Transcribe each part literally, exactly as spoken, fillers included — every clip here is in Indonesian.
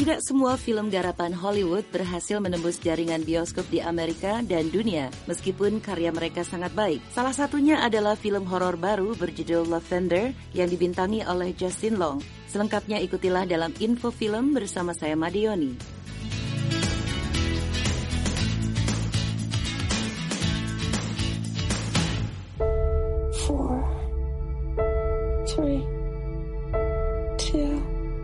Tidak semua film garapan Hollywood berhasil menembus jaringan bioskop di Amerika dan dunia, meskipun karya mereka sangat baik. Salah satunya adalah film horor baru berjudul Lavender yang dibintangi oleh Justin Long. Selengkapnya ikutilah dalam Info Film bersama saya Madioni. Four, three, two.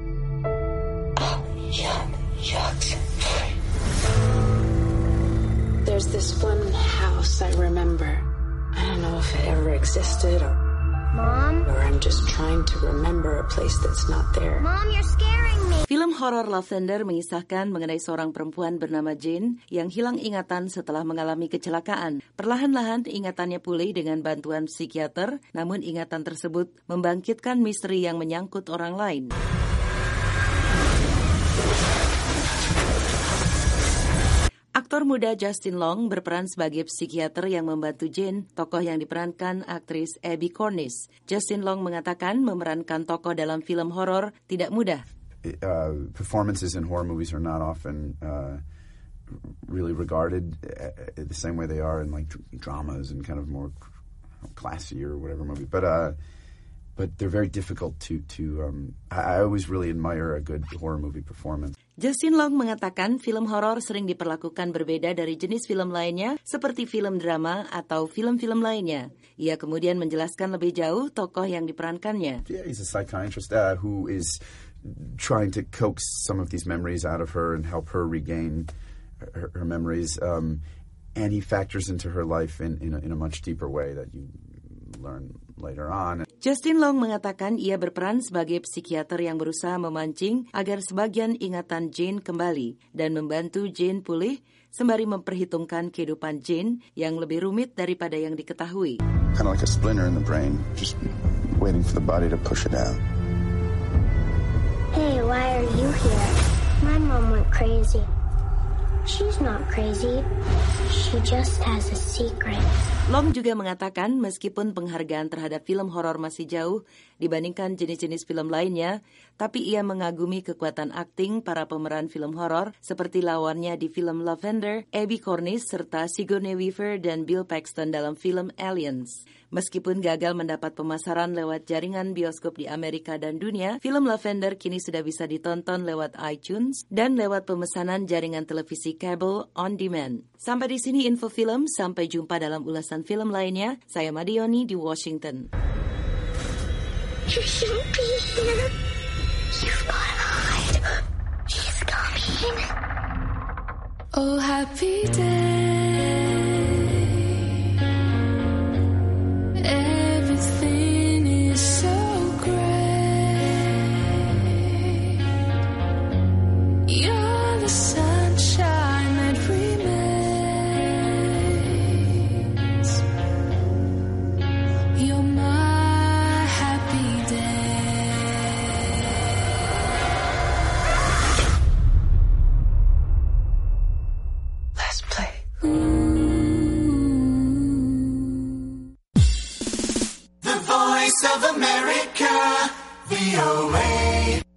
There's this one house I remember. I don't know if it ever existed or Mom? Or I'm just trying to remember a place that's not there. Mom, you're scaring me. Film horor Lavender mengisahkan mengenai seorang perempuan bernama Jane yang hilang ingatan setelah mengalami kecelakaan. Perlahan-lahan ingatannya pulih dengan bantuan psikiater, namun ingatan tersebut membangkitkan misteri yang menyangkut orang lain. Aktor muda Justin Long berperan sebagai psikiater yang membantu Jane, tokoh yang diperankan aktris Abby Cornish. Justin Long mengatakan memerankan tokoh dalam film horor tidak mudah. Uh, performances in horror movies are not often uh, really regarded uh, the same way they are in like dramas and kind of more classy or whatever movie. But uh, but they're very difficult to to. Um, I, I always really admire a good horror movie performance. Justin Long mengatakan film horor sering diperlakukan berbeda dari jenis film lainnya seperti film drama atau film-film lainnya. Ia kemudian menjelaskan lebih jauh tokoh yang diperankannya. Yeah, he's a psychiatrist uh, who is trying to coax some of these memories out of her and help her regain her, her memories. Um, and he factors into her life in, in, a, in a much deeper way that you learn later on. Justin Long mengatakan ia berperan sebagai psikiater yang berusaha memancing agar sebagian ingatan Jane kembali dan membantu Jane pulih sembari memperhitungkan kehidupan Jane yang lebih rumit daripada yang diketahui. Kind of like a splinter in the brain, just waiting for the body to push it out. Hey, why are you here? My mom went crazy. She's not crazy. She just has a secret. Long juga mengatakan meskipun penghargaan terhadap film horor masih jauh dibandingkan jenis-jenis film lainnya, tapi ia mengagumi kekuatan akting para pemeran film horor seperti lawannya di film Lavender, Abby Cornish, serta Sigourney Weaver dan Bill Paxton dalam film Aliens. Meskipun gagal mendapat pemasaran lewat jaringan bioskop di Amerika dan dunia, film Lavender kini sudah bisa ditonton lewat iTunes dan lewat pemesanan jaringan televisi kabel on demand. Sampai di sini Info Film, sampai jumpa dalam ulasan film lainnya. Saya Madioni di Washington. You shouldn't be here. You've got to hide. She's coming. Oh, happy day.